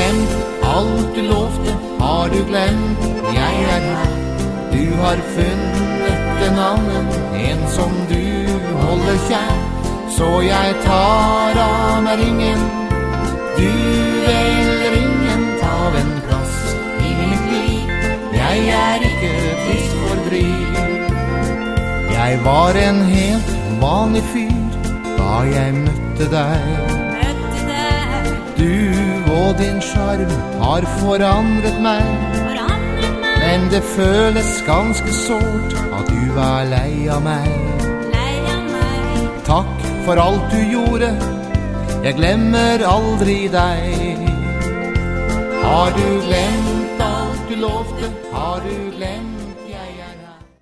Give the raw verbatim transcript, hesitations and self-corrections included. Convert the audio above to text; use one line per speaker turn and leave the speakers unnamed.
glemt alt du lovte? Har du glemt jeg er her? Du har funnet en annen, en som du holder kjær. Så jeg tar av meg ringen. Du velger ingen, ta en plass i mitt liv. Jeg er ikke trist for driv. Jeg var en helt vanlig fyr da jeg møtte deg.
Møtte deg.
Du og din charm har forandret meg.
Forandret meg.
Men det føles ganske sårt at du var lei av meg.
Lei av meg.
Takk for alt du gjorde, jeg glemmer aldri deg. Har du glemt alt du lovte? Har du glemt